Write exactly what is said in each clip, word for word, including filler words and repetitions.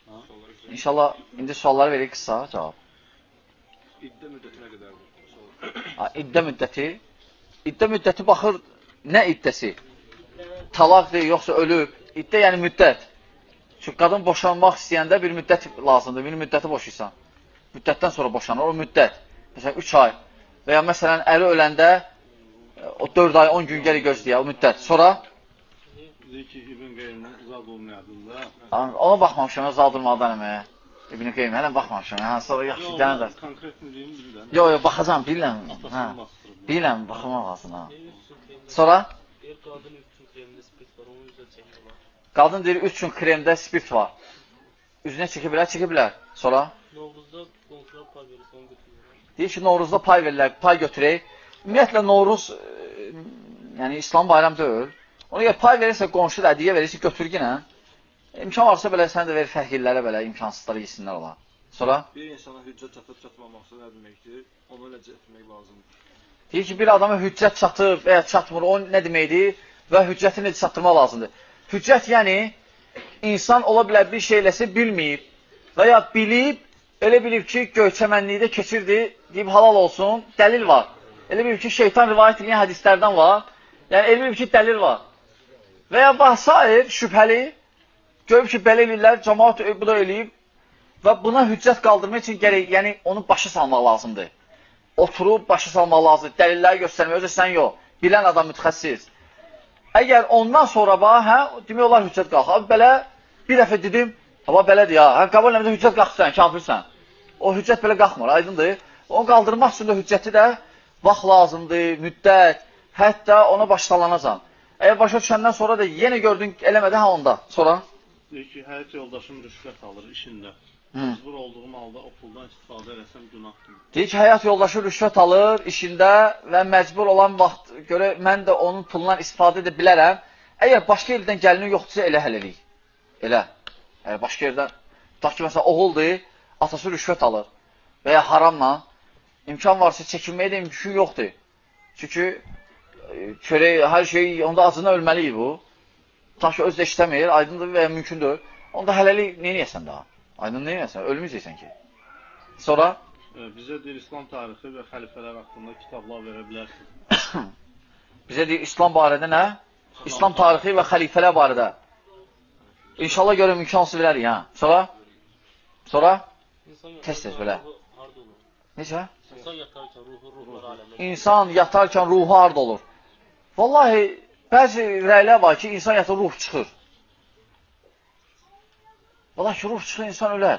İnşallah indi sualları verək qısa cavab. İddə müddəti nə qədərdir? İddə müddəti İddə müddəti baxır nə iddəsi? Talaqdır, yoxsa ölüb? İddə yəni müddət. Çünki qadın boşanmaq istəyəndə bir müddət lazımdır. Bir müddəti boşaysan. Müddətdən sonra boşanır. O müddət. Məsələn, üç ay. Və ya məsələn, əri öləndə o dörd ay, on gün gəli gözləyə, o müddət. Sonra? Deyir ki, İbn Qeymdən uzaq olmayadında. Ona baxmamışam, uzaq durmadan əməyə. İbn Qeym, hələ baxmamışam. Hə, sonra yaxşı gələn də. Konkretini deyim, bilirəm. Yox, yox, baxacam, bilirəm. Hə, bilirəm, baxmaq lazım. Sonra? Qadın deyir, üç gün kremdə spirt var. Üzünə çəkə bilər, çəkə bilər. Sonra? Novruzda qonşular pay verirsə, onu götürürlər. Deyir ki, Novruzda pay verirlər, pay götürək. Ümumiyyətlə, Novruz, e, yəni İslam bayram deyil. Ona görə pay verirsə, qonşu da ədiyə verirsə, götür ginə. İmkan varsa belə, sən də ver fərqillərə belə, imkansızlara yesinlər olar. Sonra? Bir insana hüccət çatıb çatmaması nə deməkdir? Onu necə etmək lazımdır? Deyir ki, bir adama hüccət çatıb və ya çatmır, o nə deməkdir və hüccəti necə çatdırmaq lazımdır. Hüccət yəni, insan ola bilər bir şey eləsə bilməyib və ya bilib, elə bilib ki, göyçəmənlikdə keçirdi, deyib halal olsun, dəlil var. Elə bilib ki, şeytan rivayət edən hədislərdən var, yəni elə bilib ki, dəlil var. Və ya vasair, şübhəli, görüb ki, belə eləyirlər, cəmaat bu da eləyib və buna hüccət qaldırmaq üçün gərək, yəni onu başa salmaq lazımdır. Oturub başa salmaq lazımdır, dəlilləri göstərmək, özü sən yox, bilən adam mütəxəssis. Əgər ondan sonra bax, hə, demək olar hüccət qalxır. Belə, bir dəfə dedim, hava belədir ya, hə, qabul eləmədə hüccət qalxırsan, kafirsən. O hüccət belə qalxmır, aydındır. Onu qaldırmaq üçün də hüccəti də vaxt lazımdır, müddət, hətta ona başlanacaq. Əgər başa düşəndən sonra da yenə gördün, eləmədə, hə, onda. Sonra? Deyir ki, həyat yoldaşım rüşvət alır işində. Məcbur olduğum halda o puldan istifadə eləsəm günahdır. Deyir ki, həyat yoldaşı rüşvət alır işində və məcbur olan vaxt görə mən də onun pulundan istifadə edə bilərəm. Əgər başqa yerdən gəlini yoxdursa, elə hələlik. Elə. Əgər başqa yerdən, tutaq ki, məsələn, oğuldur, atası rüşvət alır və ya haramla imkan varsa çəkinməyə də imkan yoxdur. Çünki çörək, hər şey, onda acına ölməliyik bu. Tutaq ki, özdə işləmir, aydındır və ya mümkündür. Onda hələlik neynəyəsən daha? Aydın neynəyəsən? Ölməyəcəksən ki. Sonra? Bizə deyir, İslam tarixi və xəlifələr haqqında kitablar verə bilərsiniz. Bizə deyir, İslam barədə nə? İslam tarixi və xəlifələr barədə. İnşallah görəm, imkansız verərik, hə. Sonra? Sonra? Tez-tez belə. Necə? İnsan yatarkən ruhu, ruhlar aləmdə. İnsan yatarkən ruhu harda olur? Vallahi, bəzi rəylər var ki, insan yatır, ruh çıxır. Vallahi ki, ruh çıxır, insan ölər.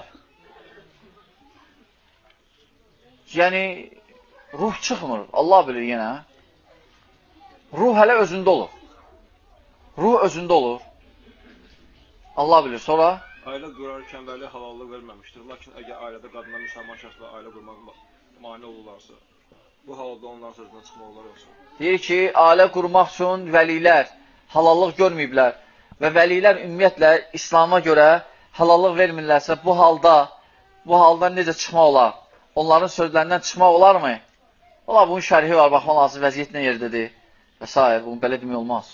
Yəni, ruh çıxmır, Allah bilir yenə. Ruh hələ özündə olur. Ruh özündə olur. Allah bilir, sonra? Ailə qurarkən bəli halallıq verməmişdir. Lakin əgər ailədə qadına müsəlman şəxslə ailə qurmaq mane olurlarsa, bu halda onların sözündən çıxmaq olar yoxsa? Deyir ki, ailə qurmaq üçün vəlilər halallıq görməyiblər və vəlilər ümumiyyətlə İslama görə halallıq vermirlərsə, bu halda, bu halda necə çıxmaq olar? Onların sözlərindən çıxmaq olarmı? Ola, bunun şərhi var, baxma lazım, vəziyyət nə yerdədir və s. Bunu belə demək olmaz.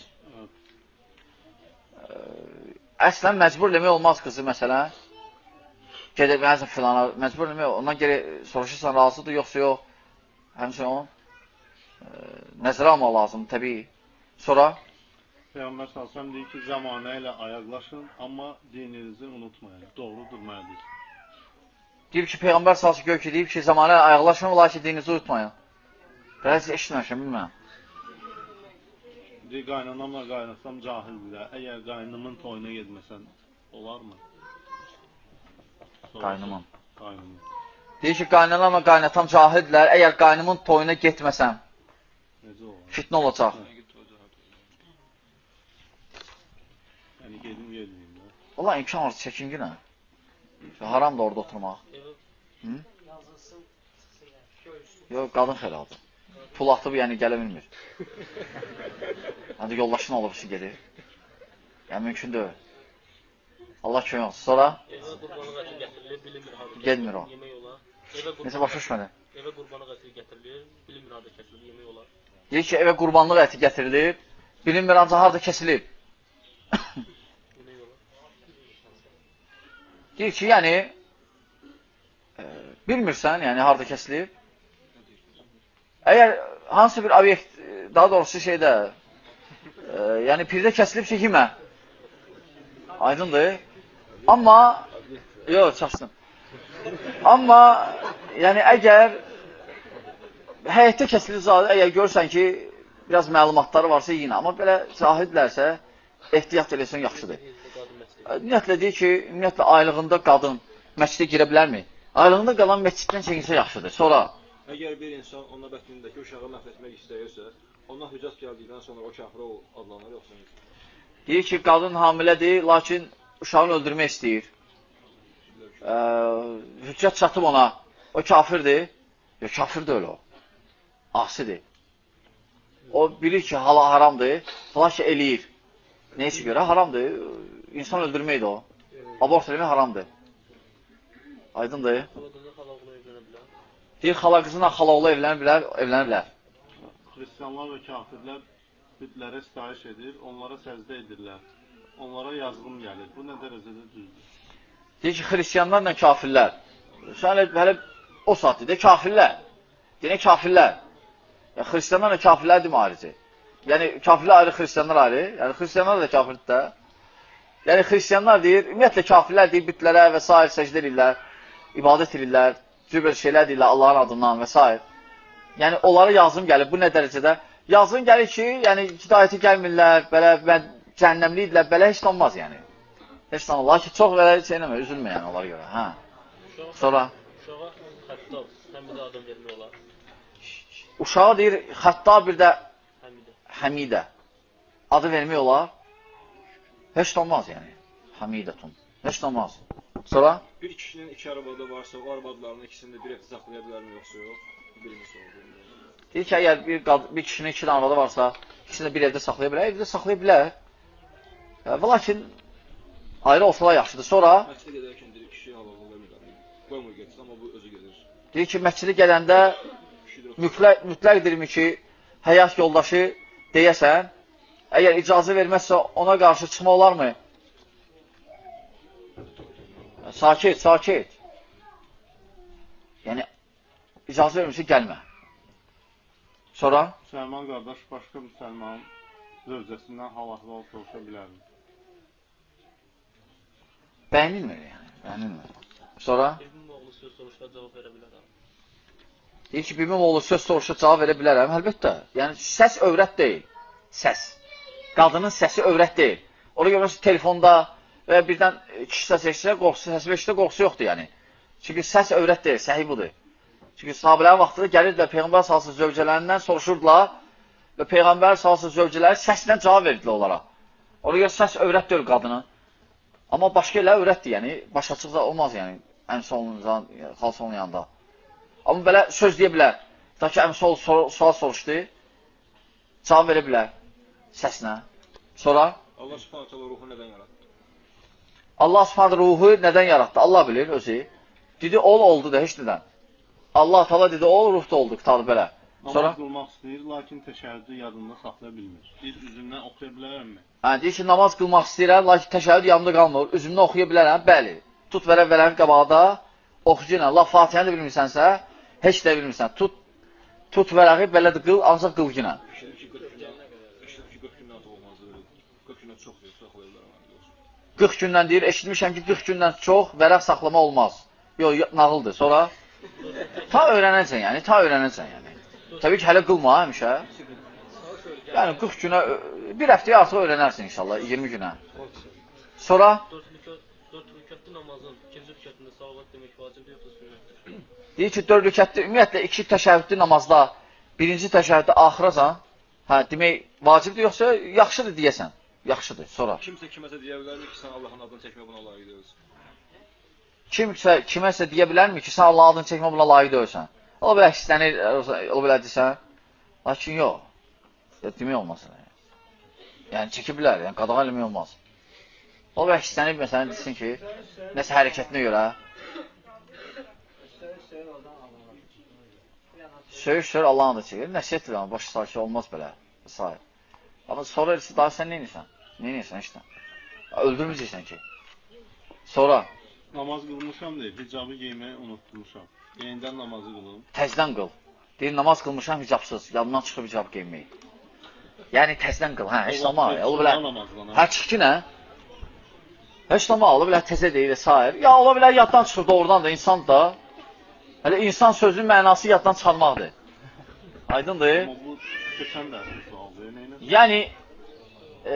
Əslən, məcbur demək olmaz qızı, məsələn. Gedək, məzən filana, məcbur demək, ondan geri soruşursan, razıdır, yoxsa yox. Həmçin onu nəzərə almaq lazım, təbii. Sonra? Peyğəmbər salsam deyir ki, zamanə ilə ayaqlaşın, amma dininizi unutmayın. Doğrudur, mənədir. Deyib ki, Peyğəmbər salsın gör ki, deyib ki, zamanə ilə ayaqlaşın, ola ki, dininizi unutmayın. Bəzi eşitməmişəm, bilməm. Deyir, qaynanamla qaynasam cahildirlər. Əgər qaynımın toyuna gedməsən, olarmı? Qaynımın. Qaynımın. Deyir ki, qaynanamla qaynatam cahildirlər. Əgər qaynımın toyuna getməsəm, fitnə olacaq. Yəni, gedim, gedməyim də. Valla imkan var, çəkinginə. Haram da orada oturmaq. Yox, qadın xəlaldır. Pul atıb, yəni gələ bilmir. Hadi yoldaşın olub ki, gedir. Yəni, mümkün deyil. Allah kömək olsun. Sonra? Evə qurbanlıq əti gətirilir, bilinmir harada. Gedmir o. Yemək olar. Necə başa düşmədi? Evə qurbanlıq əti gətirilir, bilinmir harada kəsilir, yemək olar. Deyir ki, evə qurbanlıq əti gətirilir, bilinmir ancaq harada kəsilib. Deyir ki, yəni, e, bilmirsən, yəni, harada kəsilib. Əgər hansı bir obyekt, daha doğrusu şeydə, e, yəni, pirdə kəsilibsə kimə? Aydındır. Amma, yox, çaşsın. Amma, yəni, əgər həyətdə kəsilir zadə, əgər görürsən ki, biraz məlumatları varsa yenə, amma belə cahildirlərsə, ehtiyat eləsən yaxşıdır. Ümumiyyətlə deyir ki, ümumiyyətlə aylığında qadın məscidə girə bilərmi? Aylığında qalan məsciddən çəkinsə yaxşıdır. Sonra əgər bir insan ona bətnindəki uşağı məhv etmək istəyirsə, ona hüccət gəldikdən sonra o kafirə adlanır yoxsa? Deyir ki, qadın hamilədir, lakin uşağını öldürmək istəyir. Ə, hüccət çatıb ona. O kafirdir. Yox, kafir deyil o. Asidir. O bilir ki, hala haramdır, lakin eləyir. Neysə görə haramdır. İnsan öldürməkdir o. Abort eləmək haramdır. Aydındır. Deyir, xala qızına xala oğlu evlənə bilər, evlənə bilər. Xristianlar və kafirlər bütlərə sitayiş edir, onlara səzdə edirlər. Onlara yazğım gəlir. Bu nə dərəcədə düzdür? Deyir ki, xristianlarla kafirlər. Sən hələ o saatdır, deyir, kafirlər. Deyir, kafirlər. Yəni, xristianlarla kafirlər demə ayrıcı. Yəni, kafirlər ayrı, xristianlar ayrı. Yəni, xristianlar da kafirdir də. Yəni, xristianlar deyir, ümumiyyətlə kafirlər deyir, bütlərə və s. səcdə edirlər, ibadət edirlər, cübər şeylər deyirlər Allahın adından və s. Yəni, onlara yazım gəlir. Bu nə dərəcədə? Yazım gəlir ki, yəni, hidayəti gəlmirlər, belə, cəhənnəmli idilər, belə heç olmaz, yəni. Heç olmaz. Lakin çox belə şey eləmə, üzülmə, yəni, onlara görə. Hə. Sonra? Uşağa xəttab, həmidə adam vermək olar. Uşağa deyir, xəttab bir də həmidə. Adı vermək olar. Heç olmaz, yəni. Həmidətun. Heç olmaz. Sonra? Bir kişinin iki arabada varsa, o arabadlarının ikisini bir evdə saxlaya bilərmi, yoxsa yox? Birini sorulur. Deyir ki, əgər bir, bir kişinin iki arabada varsa, ikisini də bir evdə saxlaya bilər, evdə saxlaya bilər. Və lakin ayrı olsalar yaxşıdır. Sonra? Məscidə gedərkən deyir, kişi havalı vermir. Qoymur getsin, amma bu özü gedir. Deyir ki, məscidə gələndə mütləq, mütləqdirmi ki, həyat yoldaşı deyəsən, əgər icazə verməzsə ona qarşı çıxma olarmı? Sakit, sakit. Yəni, icazə vermişsə gəlmə. Sonra? Müsəlman qardaş başqa müsəlmanın zövcəsindən hal-əhval soruşa bilərmi? Bəyənilmir, yəni. Bəyənilmir. Sonra? Bibimin oğlu söz soruşda cavab verə bilərəm. Deyir ki, bibimin oğlu söz soruşda cavab verə bilərəm. Əlbəttə. Yəni, səs övrət deyil. Səs. Qadının səsi övrət deyil. Ona görə telefonda və birdən kişi səs eşitsə, qorxusu, səsi eşitsə, qorxusu yoxdur, yəni. Çünki səs övrət deyil, səhi budur. Çünki sahabələrin vaxtında gəlirdilər, Peyğəmbər salsın zövcələrindən soruşurdular və Peyğəmbər salsın zövcələri səslə cavab verdilər onlara. Ona görə səs övrət deyil qadının. Amma başqa elə övrətdir, yəni, baş açıq da olmaz, yəni, əmsi olunca, xalsı onun yanında. Amma belə söz deyə bilər. Ta ki, əmsi ol, sual soruşdu, cavab verə bilər səslə. Sonra? Allah subhanət hala ruhu nədən yaratdı? Allah subhanət ruhu nədən yaratdı? Allah bilir özü. Dedi, ol oldu da, heç nədən. Allah Taala dedi, ol, ruh da oldu, qıtadı belə. Sonra? Namaz qılmaq istəyir, lakin təşəhhüdü yadında saxlaya bilmir. Bir üzümdən oxuya bilərəmmi? Hə, deyir ki, namaz qılmaq istəyirəm, lakin təşəhhüd yanımda qalmır. Üzümdən oxuya bilərəm, bəli. Tut verə verən qabağda, oxucuyla, Allah Fatihəni də bilmirsənsə, heç də bilmirsən. Tut, tut vərəqi belədir qıl, ancaq qılgına. qırx gündən deyir, eşitmişəm ki, qırx gündən çox vərəq saxlama olmaz. Yox, nağıldır. Sonra? Ta öyrənəcəksən, yəni, ta öyrənəcəksən, yəni. Təbii ki, hələ qılma, həmişə. Yəni, qırx günə, bir həftəyə artıq öyrənərsin inşallah, iyirmi günə. Sonra? dörd rükətli namazın ikinci rükətində salavat demək vacibdir, yoxsa sünnətdir? Deyir ki, dörd rükətli, ümumiyyətlə, iki təşəhhüdlü namazda, birinci təşəhhüddə axıracan, hə, demək vacibdir, yoxsa yaxşıdır deyəsən. Yaxşıdır, sonra. Kimsə kiməsə deyə bilərmi ki, sən Allahın adını çəkmə buna layiq deyilsin? Kimsə kiməsə deyə bilərmi ki, sən Allahın adını çəkmə buna layiq deyilsən? O belə hissənir, o belə desən. Lakin yox, demək olmasın. Yəni, çəkə bilər, yəni, qadağan eləmək olmaz. O belə hissənir, məsələn, desin ki, nəsə hərəkətinə görə. Söyür-söyür Allahın da çəkir, nəsiyyət edir, başı sakit olmaz belə. Sahib. Amma sonra daha sən neyinirsən? Neyinirsən işdən? Öldürməyəcəksən ki. Sonra? Namaz qılmışam deyir, hicabı giyməyi unutmuşam. Yenidən namazı qılım. Təzdən qıl. Deyir, namaz qılmışam hicabsız, yadından çıxıb hicab geyməyi. Yəni, təzdən qıl, hə, heç nama, ola bilər, hə, çıxki nə? Heç nama, ola bilər, təzə deyil, s. Ya, ola bilər, yaddan çıxıb doğrudan da, insan da, hələ insan sözünün mənası yaddan çıxarmaqdır. Aydındır? Amma bu keçən dərsin sualdır, neynə? Yəni, e,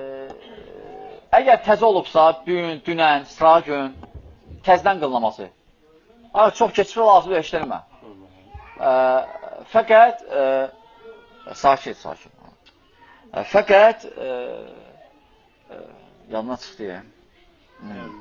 əgər təzə olubsa, gün, dünən, sıra gün, təzdən qıl namazı. Ay, çox keçmə lazım eşitdirmə. E, fəqət, e, sakit, sakit. E, fəqət, e, e, yanına çıxdı ya. Hmm.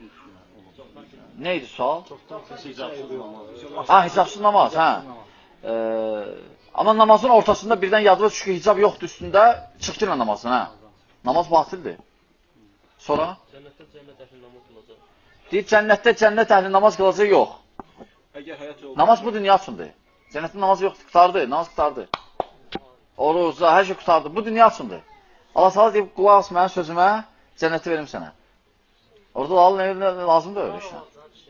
Neydi sual? Hicabsız namaz. Ha, hicabsız namaz, hə. E, amma namazın ortasında birdən yadıma çünki hicab yoxdur üstündə, çıxdı ilə namazın, hə. Namaz batildir. Sonra? Cənnətdə cənnət əhli namaz qılacaq. Deyir, cənnətdə cənnət əhli namaz qılacaq, yox. Əgər həyat yolda... Namaz bu dünya üçündür. Cənnətdə namaz yoxdur, qutardı, namaz qutardı. Oruc, hər şey qutardı, bu dünya üçündür. Allah sağla deyib, qulaq as mənim sözümə, cənnəti verim sənə. Orada Allah nə, nə lazımdır öyle işte.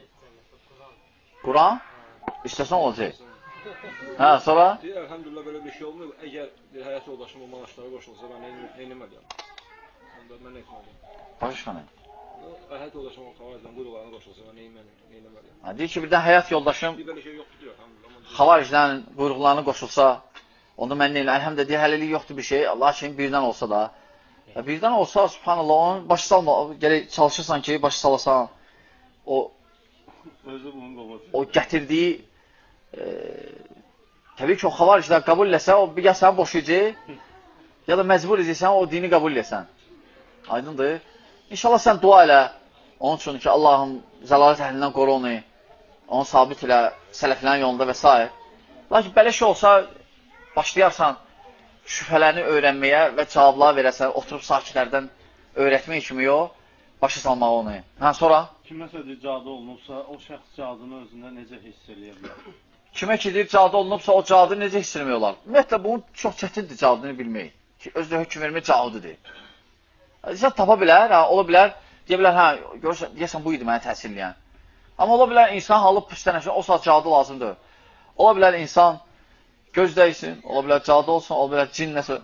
Quran? İstəsən olacaq. Hə, sonra? Deyir, əlhəmdülillah belə bir şey olmuyor. Əgər bir həyat yoldaşım o manaşlara qoşulsa, mən neynəməliyəm? Onda mən nə etməliyəm? Başqa nə? Həyat yoldaşım o xavaricdən quyruqlarına qoşulsa, mən neynəməliyəm? Deyir ki, birdən həyat yoldaşım Bir belə şey yoxdur diyor. xavaricdən quyruqlarına qoşulsa, onda mən neynəm? Əlhəmdə deyir, hələlik yoxdur bir şey, lakin birdən olsa da. Birdən olsa, subhanallah, onun başı salma, gələk çalışırsan ki, başı salasan, o o gətirdiyi e, təbii ki, o xavariclər qəbul eləsə, o bir gəl səni boşayıcı, ya da məcbur edəcəksən, o dini qəbul eləsən. Aydındır. İnşallah sən dua elə, onun üçün ki, Allahım zəlalət əhlindən qoru onu, onu sabit elə, sələflərin yolunda və s. Lakin belə şey olsa, başlayarsan şübhələrini öyrənməyə və cavablar verəsən, oturub sakitlərdən öyrətmək kimi yox, başa salmağı onu. Hə, sonra? Kiməsə deyir, cadı olunubsa, o şəxs cadını özündə necə hiss eləyə bilər? Kimə ki deyir, cadı olunubsa, o cadını necə hiss eləmək olar? Ümumiyyətlə, bunun çox çətindir cadını bilmək. Ki, özdə hökm vermək cadıdır. İnsan tapa bilər, hə, ola bilər, deyə bilər, hə, görürsən, deyəsən bu idi mənə təsirləyən. Amma ola bilər, insan halıb püstənəşən, o saat cadı lazımdır. Ola bilər, insan göz dəysin, ola bilər, cadı olsun, ola bilər, cin nəsə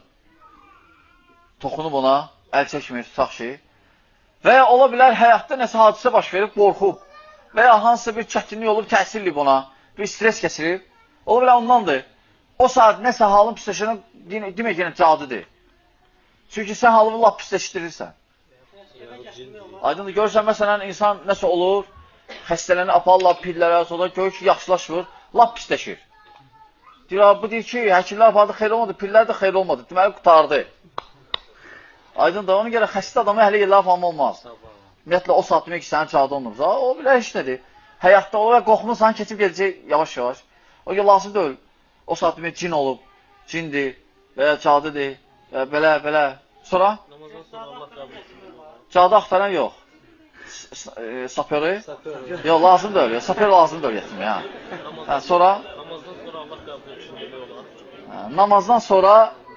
toxunub ona, əl çəkmir, tutaq şey. Və ya ola bilər, həyatda nəsə hadisə baş verib, qorxub və ya hansısa bir çətinlik olub, təsirliyib ona, bir stres keçirib, ola bilər, ondandır. O saat nəsə halın pisləşənə demək yenə cadıdır. Çünki sən halını lap pisləşdirirsən. Aydındır, görürsən, məsələn, insan nəsə olur, xəstələni aparlar, pillərə, sonra görür ki, yaxşılaşmır, lap pisləşir. Deyir, bu deyir ki, həkimlər apardı, xeyr olmadı, pillər də xeyr olmadı, deməli, qutardı. Aydındır, ona görə xəstə adamı əhli yerlər falan olmaz. Ümumiyyətlə, o saat demək ki, sənin cadı olunubsa, o bilər heç nədir. Həyatda o və qorxmursan, keçib gələcək yavaş-yavaş. O ki, lazım deyil. O saat demək cin olub, cindir və ya cadıdır, belə, belə. Sonra? Namazdan sonra Allah qəbul etsin. Cadı axtaran yox. Sapörü? Yox, lazım deyil. Sapör lazım deyil yetim, ya. Sonra? Namazdan sonra Allah qəbul etsin demək olar. Namazdan sonra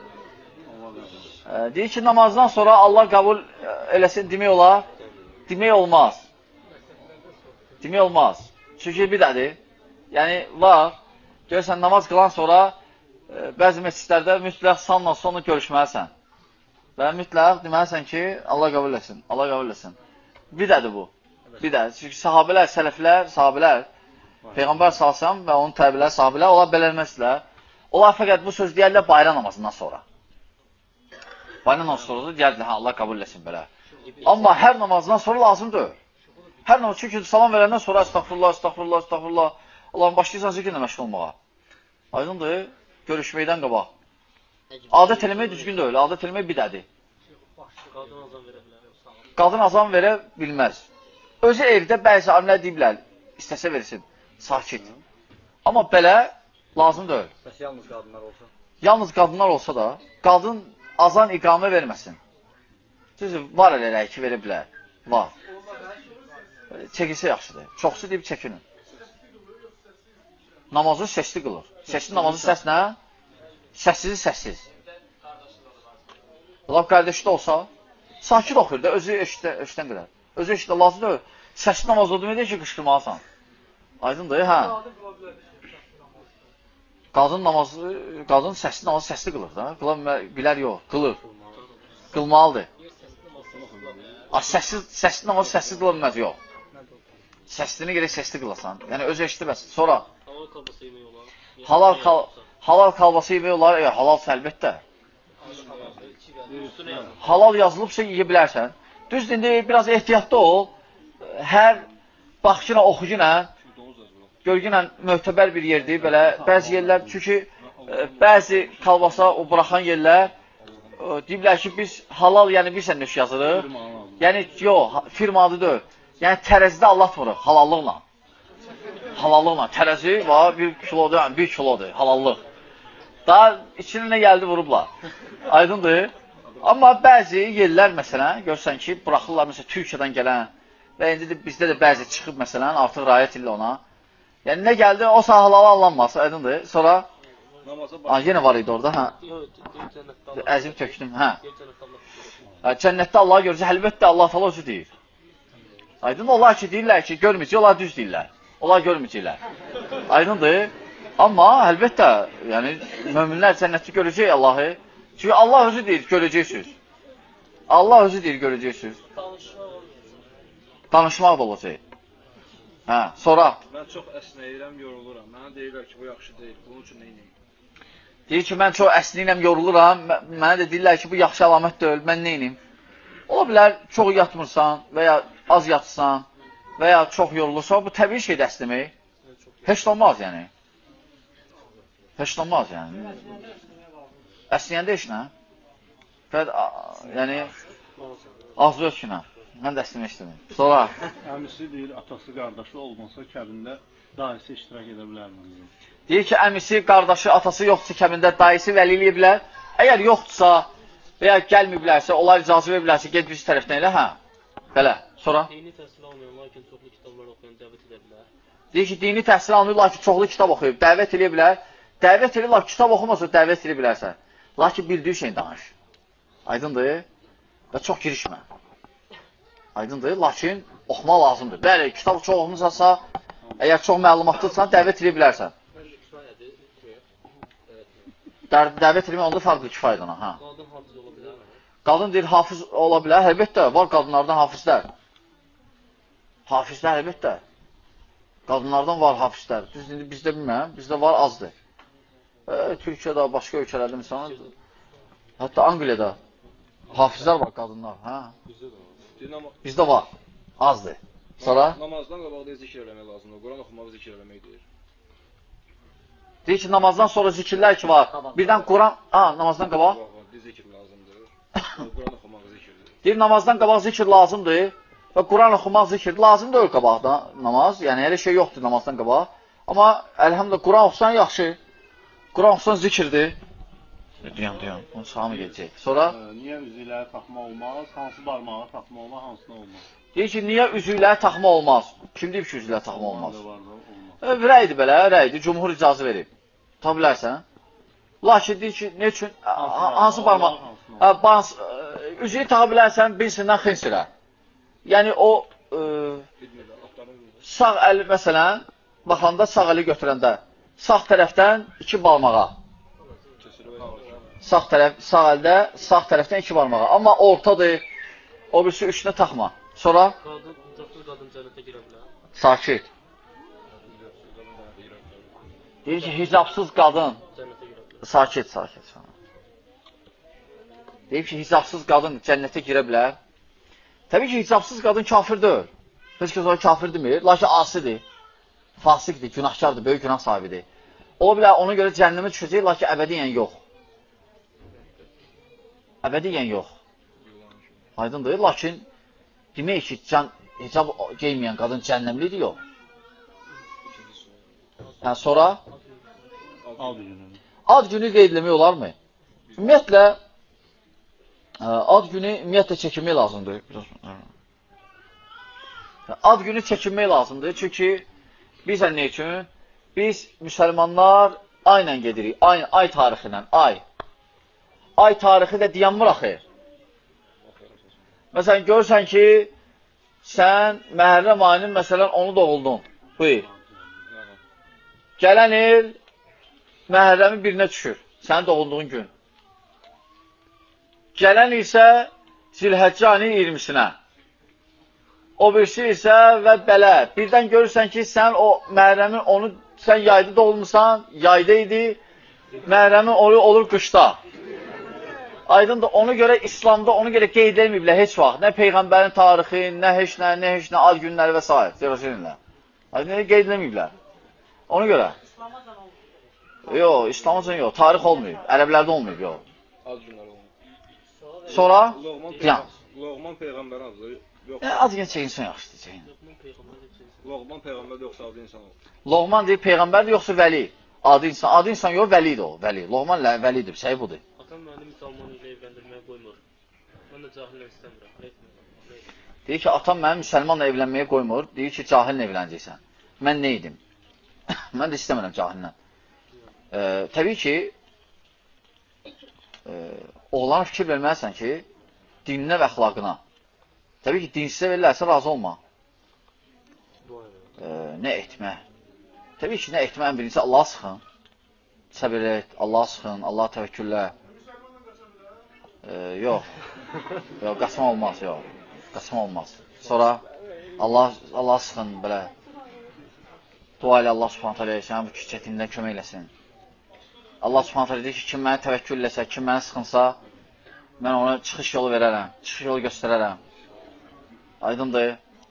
deyir ki, namazdan sonra Allah qəbul eləsin demək olar. Demək olmaz. Demək olmaz. Çünki bir dədir. Yəni, var. Görürsən, namaz qılan sonra bəzi məscidlərdə mütləq sanla sonra görüşməlisən. Və mütləq deməlisən ki, Allah qəbul etsin. Allah qəbul etsin. Bir dədir bu. Bir dədir. Çünki sahabələr, sələflər, sahabələr, Peyğəmbər salsam və onun təbiləri, sahabələr, onlar belirməzlər. Onlar fəqət bu söz deyərlər bayram namazından sonra. Bayram namazından sonra da deyərlər, hə, Allah qəbul etsin belə. Amma hər namazdan sonra lazımdır. Hər namaz, çünki salam verəndən sonra əstəğfurullah, əstəğfurullah, əstəğfurullah. Allah'ın başlayırsan zikrinlə məşğul olmağa. Aydındır, görüşməkdən qabaq. Adət eləmək düzgün deyil, adət eləmək bidədir. Qadın azam verə bilər. Qadın azam verə bilməz. Özü evdə bəzi alimlər deyiblər, istəsə versin, sakit. Amma belə lazım deyil. Bəs yalnız qadınlar olsa? Yalnız qadınlar olsa da, qadın azan iqamə verməsin. Düzdür, var eləmək ki, verə bilər. Var. Çəkilsə yaxşıdır. Çoxsu deyib çəkinin. Namazı səsli qılır. Səsli namazı səs nə? Səssizi səssiz. Laf qardaşı da olsa, sakit oxuyur da, özü eşitdən qədər. Özü eşitdən lazım deyil. Səsli namaz o demək deyil ki, qışqırmalısan. Aydındır, hə. Qadın namazı, qadın səsli namazı səsli qılır da. Qıla bilər yox, qılır. Qılmalıdır. Səssiz, səsli namazı səsli qıla bilməz, yox. Səslini gerək səsli qılasan. Yəni, özü eşitməsin. Sonra, Halal kalbası yemək olar. halal, kal halal kalbası yemək olar, e, halal səlbətdə. Halal yazılıbsa yeyə bilərsən. Düzdür, indi biraz ehtiyatlı ol. Hər baxışına, oxucuna, görgünə möhtəbər bir yerdir. Belə bəzi yerlər, çünki e, bəzi kalbasa o buraxan yerlər e, deyiblər ki, biz halal, yəni bilsən nöş yazırıq. Yəni, yox, firma adı deyil. Yəni, tərəzidə anlatmırıq, halallıqla. Halallıqla. Tərəzi var, bir kilodur, yəni bir kilodur, halallıq. Daha içinə nə gəldi, vurublar. Aydındır. Amma bəzi yerlər, məsələn, görsən ki, buraxırlar, məsələn, Türkiyədən gələn və indi də bizdə də bəzi çıxıb, məsələn, artıq rayət ilə ona. Yəni, nə gəldi, o sağ halalı alınmaz, aydındır. Sonra, ha, yenə var idi orada, hə. Əzim tökdüm, hə. Cənnətdə Allah'a görəcək, əlbəttə Allah təala özü deyir. Aydın, onlar ki, deyirlər ki, görməyəcək, onlar düz deyirlər. Onlar görməyəcəklər. Aydındır. Amma əlbəttə, yəni, möminlər cənnətdə görəcək Allahı. Çünki Allah özü deyir, görəcəksiniz. Allah özü deyir, görəcəksiniz. Danışmaq da olacaq. Hə, sonra. Mən çox əsnəyirəm, yoruluram. Mənə deyirlər ki, bu yaxşı deyil. Bunun üçün nə edeyim? Deyir ki, mən çox əsnəyirəm, yoruluram. Mənə də deyirlər ki, bu yaxşı əlamət deyil. Mən nə edeyim? Ola bilər, çox yatmırsan və ya az yatsan və ya çox yorulursan, bu təbii şeydir əsnəmək. Heç olmaz, yəni. Heç olmaz, yəni. Əsnəyəndə heç nə? Yəni, ağzı ötkünə. Mən də əsnəmək istədim. Sonra. Əmisi deyir, atası, qardaşı olmasa kəbində dayısı iştirak edə bilərmi? Deyir ki, əmisi, qardaşı, atası yoxdursa kəbində dayısı vəli eləyə bilər. Əgər yoxdursa və ya gəlməyiblərsə, onlar icazə veriblərsə, ged birisi tərəfdən elə, hə? Belə, sonra? Dini təhsil almayan, lakin çoxlu kitablar oxuyan dəvət edə bilər. Deyir ki, dini təhsil almayıb, lakin çoxlu kitab oxuyub, dəvət eləyə bilər. Dəvət elə, lakin kitab oxumasa, dəvət eləyə bilərsən. Lakin bildiyi şeyini danış. Aydındır? Və çox girişmə. Aydındır? Lakin oxumaq lazımdır. Bəli, kitab çox oxumusansa, əgər çox məlumatlıdırsan, dəvət eləyə bilərsən. Dəvət eləmək onda farqlı kifayət ona, hə? Qadın hafiz ola bilər. Qadın deyir, hafiz ola bilər, əlbəttə, var qadınlardan hafizlər. Hafizlər, əlbəttə. Qadınlardan var hafizlər. Düz, indi bizdə bilməm, bizdə var azdır. E, Türkiyədə, başqa ölkələrdə, məsələn, hətta Angliyada hafizlər var qadınlar, hə? Bizdə var, azdır. Sonra? Namazdan qabaqda zikr eləmək lazımdır. Quran oxumaq zikr eləmək deyir. Deyir ki, namazdan sonra zikirlər ki var. Birdən Quran, ha, namazdan qabaq. Zikr lazımdır. Quran oxumaq zikirdir. Deyir, namazdan qabaq zikir lazımdır və Quran oxumaq zikir lazım deyil qabaqda namaz. Yəni, elə şey yoxdur namazdan qabaq. Amma, əlhəmdülillah, Quran oxusan yaxşı. Quran oxusan zikirdir. Deyəm, deyəm, onun sahamı gələcək. Sonra? Niyə üzükləri taxma olmaz? Hansı barmağa taxma olmaz, hansına olmaz? Deyir ki, niyə üzükləri taxma olmaz? Kim deyib ki, üzükləri taxma olmaz? Rəydir belə, rəydir, cumhur icazı verib. Ta bilərsən. Lakin deyir ki, ne üçün, hansı barmaq? Üzüyü taxa bilərsən, birisindən xinsirə. Yəni, o sağ əli, məsələn, baxanda sağ əli götürəndə, sağ tərəfdən iki barmağa. Sağ tərəf, sağ əldə, sağ tərəfdən iki barmağa. Amma ortadır, o birisi üçünə taxma. Sonra? Qadın, hicabsız qadın cənnətə girə bilər. Sakit. Deyir ki, hicabsız qadın. Cənnətə girə bilər. Sakit, sakit. Deyir ki, hicabsız qadın cənnətə girə bilər. Təbii ki, hicabsız qadın kafir deyil. Heç kəs o kafir demir, lakin asidir. Fasikdir, günahkardır, böyük günah sahibidir. Ola bilər, ona görə cəhənnəmə düşəcək, lakin əbədiyyən yox. Əbədiyyən yox. Aydındır, lakin demək ki, hicab geyməyən qadın cəhənnəmlidir, yox. Hə, sonra? Ad günü. Ad günü qeydləmək olarmı? Ümumiyyətlə, ad günü ümumiyyətlə çəkinmək lazımdır. Ad günü çəkinmək lazımdır, çünki bizən nə üçün? Biz müsəlmanlar ayla gedirik, ay, ay tarixi ilə, ay. Ay tarixi də dayanmır axı. Məsələn, görürsən ki, sən Məhərrəm ayının məsələn onu doğuldun. Buyur. Gələn il Məhərrəmin birinə düşür. Sənin doğulduğun gün. Gələn isə Zilhəccə ayının iyirmisinə. O birisi isə və belə. Birdən görürsən ki, sən o Məhərrəmin onu, sən yayda doğulmuşsan, yayda idi. Məhərrəmin onu olur qışda. Aydındır, ona görə İslamda onu görə qeyd edilməyiblər heç vaxt. Nə Peyğəmbərin tarixi, nə heç nə, nə heç nə, ad günləri və s. Aydındır, qeyd edilməyiblər. Ona görə. Yox, İslamca yox, tarix olmayıb. Ərəblərdə olmayıb, yox. Ad günləri olmayıb. Sonra? Loğman Peyğəmbərin adı yox. Ad gün çəkinsən yaxşıdır, çəkin. Loğman Peyğəmbər yoxsa adı insan olur. Loğman deyil, Peyğəmbərdir yoxsa vəli. Adı insan, adı insan yox, vəlidir o, vəli. Loğman vəlidir, şey budur. Atam məni müsəlman ilə evləndirməyə qoymur. Mən də cahillə istəmirəm. Deyir ki, atam mənim müsəlmanla evlənməyə qoymur. Deyir ki, cahillə evlənəcəksən. Mən nə idim? Mən də istəmirəm cahillə. E, təbii ki, e, oğlana fikir verməlisən ki, dininə və əxlaqına. Təbii ki, dinsizə verilərsə razı olma. E, nə etmə? Təbii ki, nə etmə ən birincisi Allah'a sıxın. Səbir et, Allah'a sıxın, Allah'a təvəkküllə. E, yox, yox, qaçma olmaz, yox. Qaçma olmaz. Sonra Allah, Allah sıxın belə. Dua ilə Allah subhanət hələ sənə bu çətindən kömək eləsin. Allah subhanət hələ deyir ki, kim mənə təvəkkül eləsə, kim mənə sıxınsa, mən ona çıxış yolu verərəm, çıxış yolu göstərərəm. Aydındır.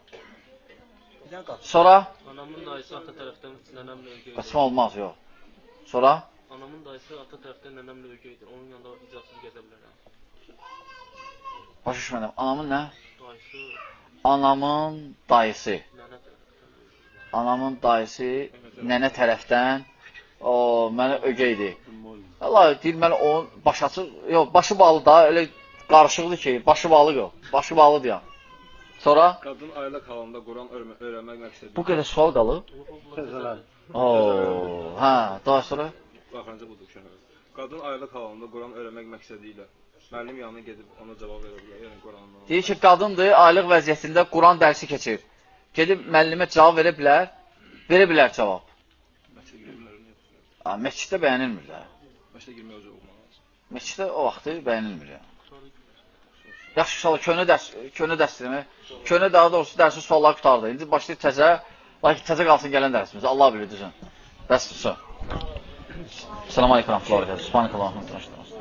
Sonra? Anamın dayısı ata tərəfdən nənəmlə ögeydir. Qaçma olmaz, yox. Sonra? Anamın dayısı ata tərəfdən nənəmlə ögeydir. Onun yanında icazsız gəzə bilərəm. Başa düşmədim. Anamın nə? Dayısı. Anamın dayısı. Nənə tərəfdən. Anamın dayısı nənə tərəfdən o, mənə ögeydir. Allah deyir, mən o baş açıq, yox, başı bağlı da, elə qarışıqdır ki, başı bağlı yox, başı bağlıdır ya. Sonra? Qadın aylıq halında Quran öyrənmək məqsədi. Bu qədər sual qalıb. Ooo, hə, daha sonra? Baxıncı budur ki, qadın aylıq halında Quran öyrənmək məqsədi ilə müəllim yanına gedib ona cavab verə bilər, yəni Qurandan. Deyir ki, qadındır, aylıq vəziyyətində Quran dərsi keçir. Gedib müəllimə cavab verə bilər, verə bilər cavab. Məsələ girmirlər, niyə? Məsciddə bəyənilmir də. Məsələ girmək özü olmalı. Məsciddə o vaxtı bəyənilmir ya. Yaxşı sual, köhnə dərs, köhnə dərsdirimi? Köhnə daha doğrusu dərsi suallar qutardı. İndi başlayır təzə, lakin təzə qalsın gələn dərsimiz. Allah bilir, düzün. Bəs, su. Selamun aleyküm, rahmetullah. Subhanakallah.